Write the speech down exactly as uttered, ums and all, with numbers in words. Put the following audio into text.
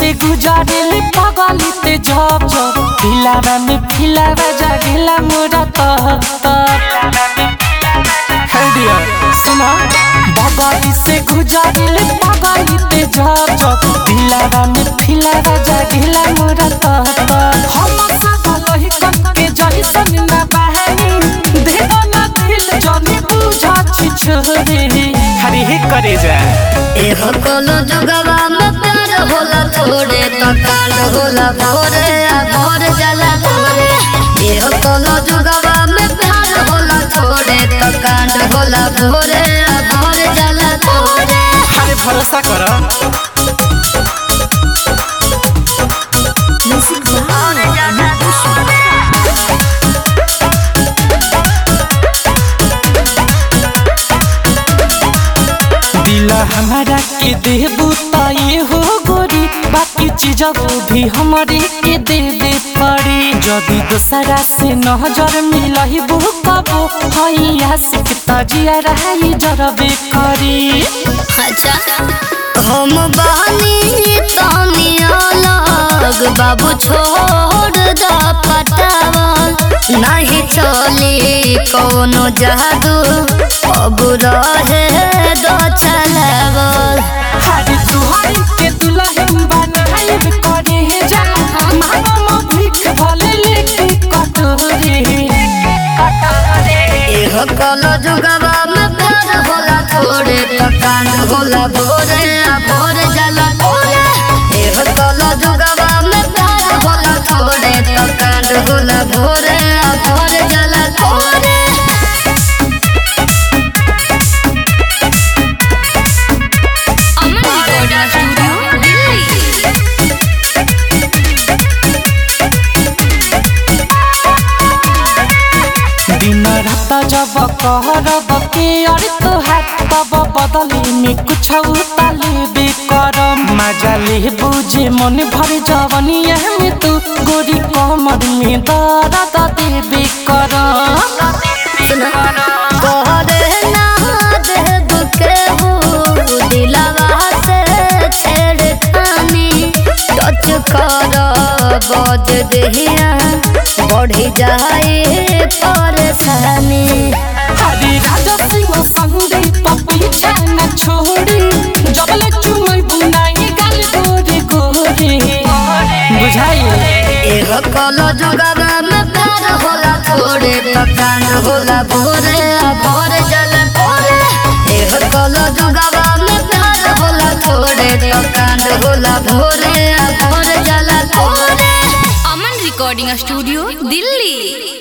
से गुजारे पगली ते जब जब दिलावा में फिलावा जागेला मोरा तहतर सुना बगली से गुजारे पगली ते जब जब दिलावा में फिलावा जागेला मोरा तहतर हम सब लही के जही सन ना बहनी देवा ना दिल जानी बुझा छी छोरे हरी हे करे जा एहो कोनो जुगवा में प्यार होला थोड़े तो काल होला भोरे आ भोर जला भोरे एहो कोनो जुगवा में प्यार होला थोड़े तो कांड होला भोरे आ भोर जला भोरे हरे भरोसा कर हमारा के देबू ताये हो गोरी बाकी चीज भी हमारे के देवे पड़ी जदि दूसरा से नजर मिलही वो कबो हैया सिक तजिया रही जरबे करी अच्छा हम बानी तानी अलग बाबू छोड़ द पटावल नहीं चली कोनो जादू अब रहे दो चलावल हरी तुहाई के दुल्हन बनाइब करे है जा मामा भीख भले लेके कटोरे एहो कलो जुगवा में प्यार होला थोड़े तो कांड होला भोरे आ भोर जला भोरे एहो कलो जुगवा में प्यार होला थोड़े तो कांड होला भोरे आ भोर जला भोरे दिन रात जब कहरब के अरे तोहार तब बदली में कुछ उताले बेकरम मजा ले बुझे मन भर जवनिया में तू गोरी कमर में दर्द दे बेकरम कहरे ना देब केहू दिलवा से छेड़खानी टच कर बज देहिया बढ़ी जाए परेशानी हरी राजा सिंह संगे पीछा न छोड़ी जब ले चुमई बुनाई गाल गोरे गोरे बुझाइए एहो कलो जुगवा में प्यार होला थोड़े तो कांड होला भोरे आ भोर जल भोरे एहो कलो जुगवा में प्यार होला थोड़े तो कांड होला भोरे आ भोर जल भोरे अमन रिकॉर्डिंग स्टूडियो दिल्ली।